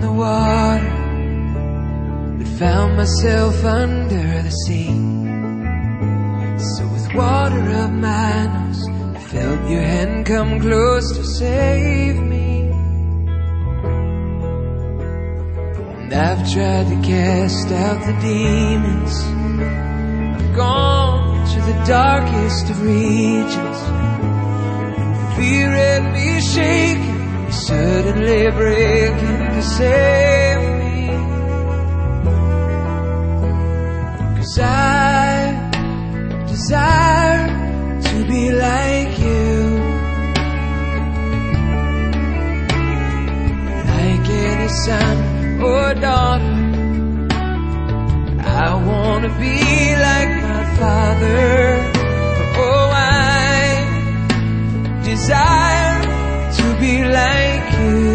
the water, but found myself under the sea. So with water up my nose, I felt your hand come close to save me. And I've tried to cast out the demons, I've gone to the darkest of regions, and fear had me shaking, you suddenly breaking to save me. 'Cause I desire to be like you, like any son or daughter. I wanna be like my Father. Oh, I desire to be like you.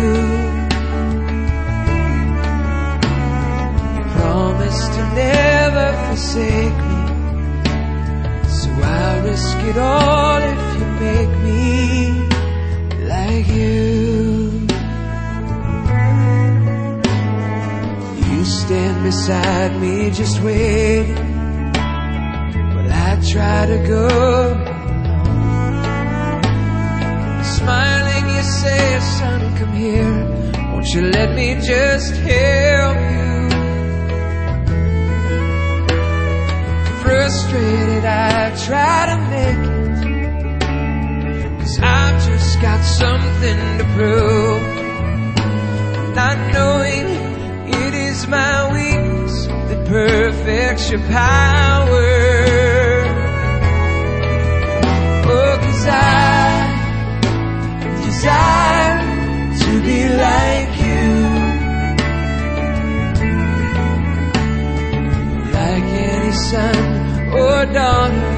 You promised to never forsake me, so I'll risk it all if you make me like you. You stand beside me just waiting while I try to go alone. Smiling you say, son, come here, won't you let me just help you? Frustrated I try to make it, 'cause I've just got something to prove. Not knowing it is my weakness that perfects your power. Oh, 'cause I desire to be like you, like any son or daughter.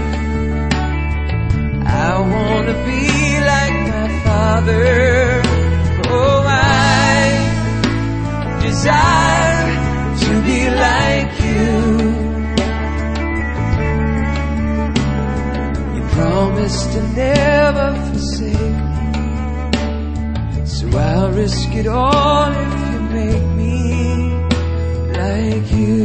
I wanna be like my Father. Oh, I desire to be like you. You promised to never forsake me, so I'll risk it all if you make me like you.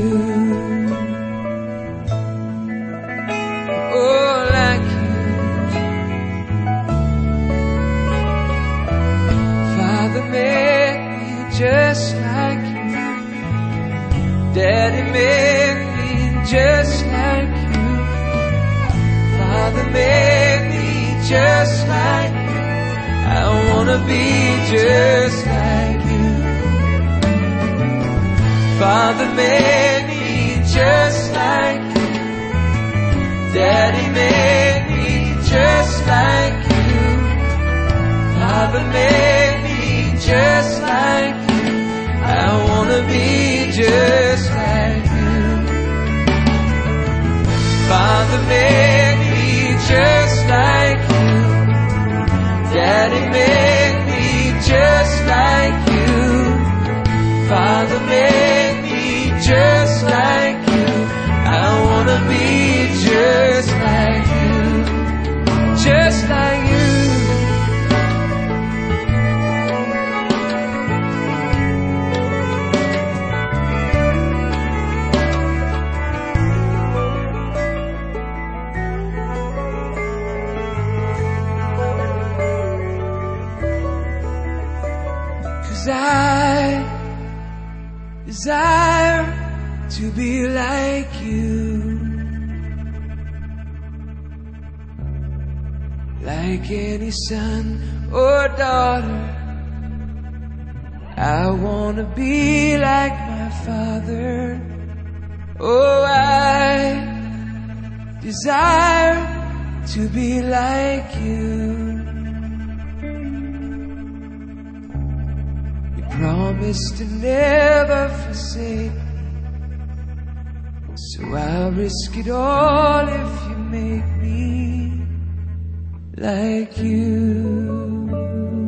Make me just like you. Daddy, make me just like you. Father, make me just like you. I wanna be just like you. Father, make me just like you. Daddy, make me just like you. Father, make me just like you. I wanna be just like you. Father, make me just like you. Daddy, make me just like you. Father, make me just like you. I wanna be just like you. Just like you. I desire to be like you, like any son or daughter. I wanna be like my Father. Oh, I desire to be like you. Promise to never forsake me, so I'll risk it all if you make me like you.